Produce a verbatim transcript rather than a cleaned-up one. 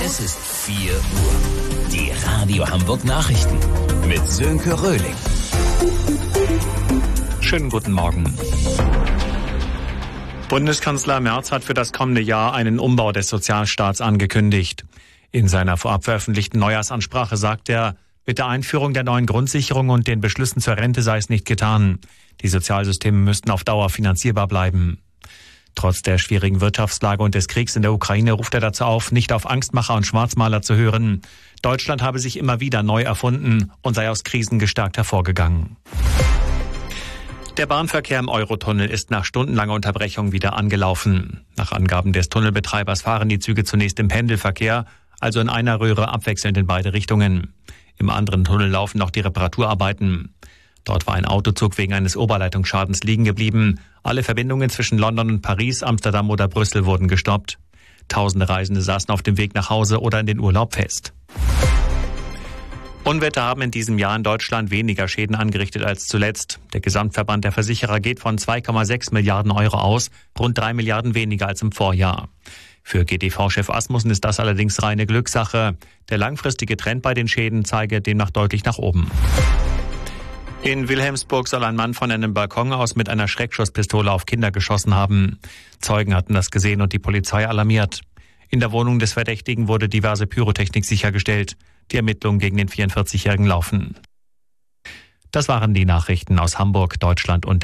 Es ist vier Uhr. Die Radio Hamburg Nachrichten mit Sönke Röhling. Schönen guten Morgen. Bundeskanzler Merz hat für das kommende Jahr einen Umbau des Sozialstaats angekündigt. In seiner vorab veröffentlichten Neujahrsansprache sagt er, mit der Einführung der neuen Grundsicherung und den Beschlüssen zur Rente sei es nicht getan. Die Sozialsysteme müssten auf Dauer finanzierbar bleiben. Trotz der schwierigen Wirtschaftslage und des Kriegs in der Ukraine ruft er dazu auf, nicht auf Angstmacher und Schwarzmaler zu hören. Deutschland habe sich immer wieder neu erfunden und sei aus Krisen gestärkt hervorgegangen. Der Bahnverkehr im Eurotunnel ist nach stundenlanger Unterbrechung wieder angelaufen. Nach Angaben des Tunnelbetreibers fahren die Züge zunächst im Pendelverkehr, also in einer Röhre abwechselnd in beide Richtungen. Im anderen Tunnel laufen noch die Reparaturarbeiten. Dort war ein Autozug wegen eines Oberleitungsschadens liegen geblieben. Alle Verbindungen zwischen London und Paris, Amsterdam oder Brüssel wurden gestoppt. Tausende Reisende saßen auf dem Weg nach Hause oder in den Urlaub fest. Unwetter haben in diesem Jahr in Deutschland weniger Schäden angerichtet als zuletzt. Der Gesamtverband der Versicherer geht von zwei Komma sechs Milliarden Euro aus, rund drei Milliarden weniger als im Vorjahr. Für G D V-Chef Asmussen ist das allerdings reine Glückssache. Der langfristige Trend bei den Schäden zeige demnach deutlich nach oben. In Wilhelmsburg soll ein Mann von einem Balkon aus mit einer Schreckschusspistole auf Kinder geschossen haben. Zeugen hatten das gesehen und die Polizei alarmiert. In der Wohnung des Verdächtigen wurde diverse Pyrotechnik sichergestellt. Die Ermittlungen gegen den vierundvierzigjährigen laufen. Das waren die Nachrichten aus Hamburg, Deutschland und